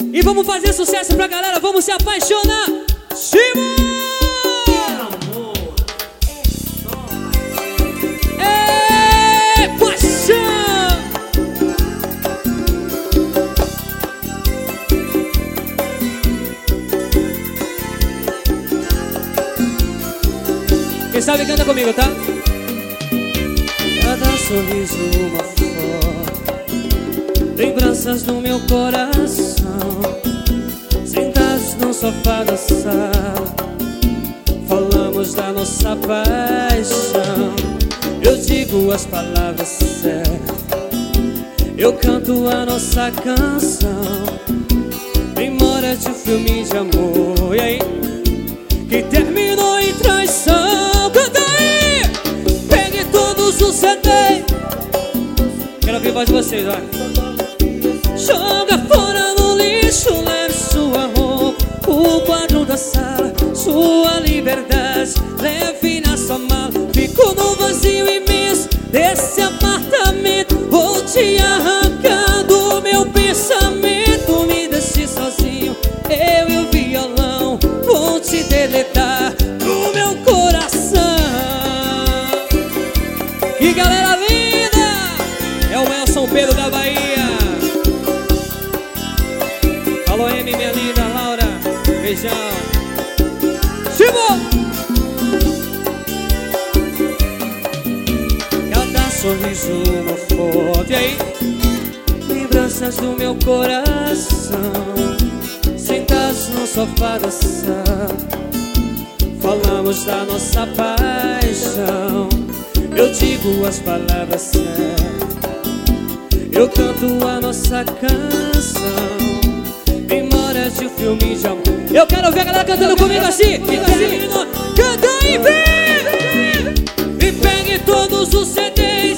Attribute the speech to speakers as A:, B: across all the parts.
A: E vamos fazer sucesso pra galera, vamos se apaixonar. Simão! É paixão! Quem sabe canta comigo, tá? Cada sorriso uma foto, lembranças no meu coração, sentados no sofá da sala, falamos da nossa paixão. Eu digo as palavras certas, eu canto a nossa canção, memória de um filme de amor, e aí? Que terminou em traição. Canta aí! Pegue todos os CDs. Quero ouvir a voz de vocês, vai. Joga fora no lixo, leve sua roupa, o quadro da sala, sua liberdade, leve na sua mala. Fico no vazio imenso desse apartamento, vou te arrancar do meu pensamento. Me deixe sozinho, eu e o violão, vou te deletar do meu coração. Que galera linda! É o Elson Pedro da Bahia. Alô, M, minha linda Laura. Beijão. Chegou! Cada sorriso uma foto, e aí? Lembranças do meu coração, sentados no sofá da sala, falamos da nossa paixão. Eu digo as palavras certas, eu canto a nossa canção, memórias de um filme de amor. Eu quero ver a galera cantando comigo assim. Canta e vem! E pegue todos os CDs,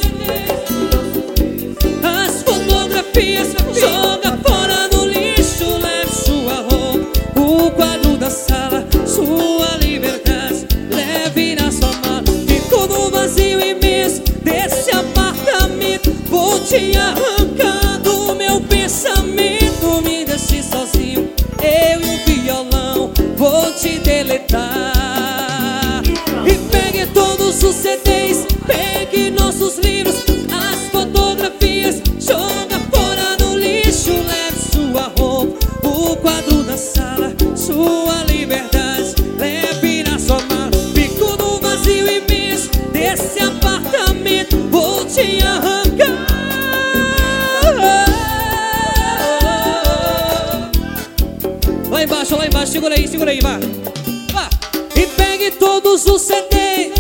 A: as fotografias, joga fora no lixo, leve sua roupa, o quadro da sala, sua liberdade, leve na sua mala. Fico no vazio imenso desse apartamento, vou te arrancar do meu pensamento. Me deixe sozinho, eu e o violão, vou te deletar. E pegue todos os CDs, pegue nossos livros, as fotografias, joga fora no lixo, leve sua roupa, o quadro da sala, sua liberdade, leve na sua mala. Fico no vazio imenso desse apartamento, vou te arrancar. Lá embaixo, segura aí, vai. E pegue todos os CDs.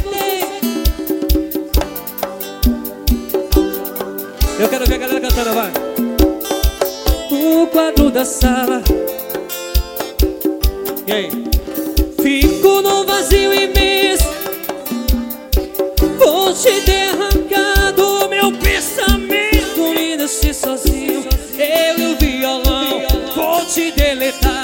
A: Eu quero ver a galera cantando, vai. O quadro da sala, e aí? Fico no vazio imenso, vou te arrancar do meu pensamento. Me deixe sozinho, eu e o violão, vou te deletar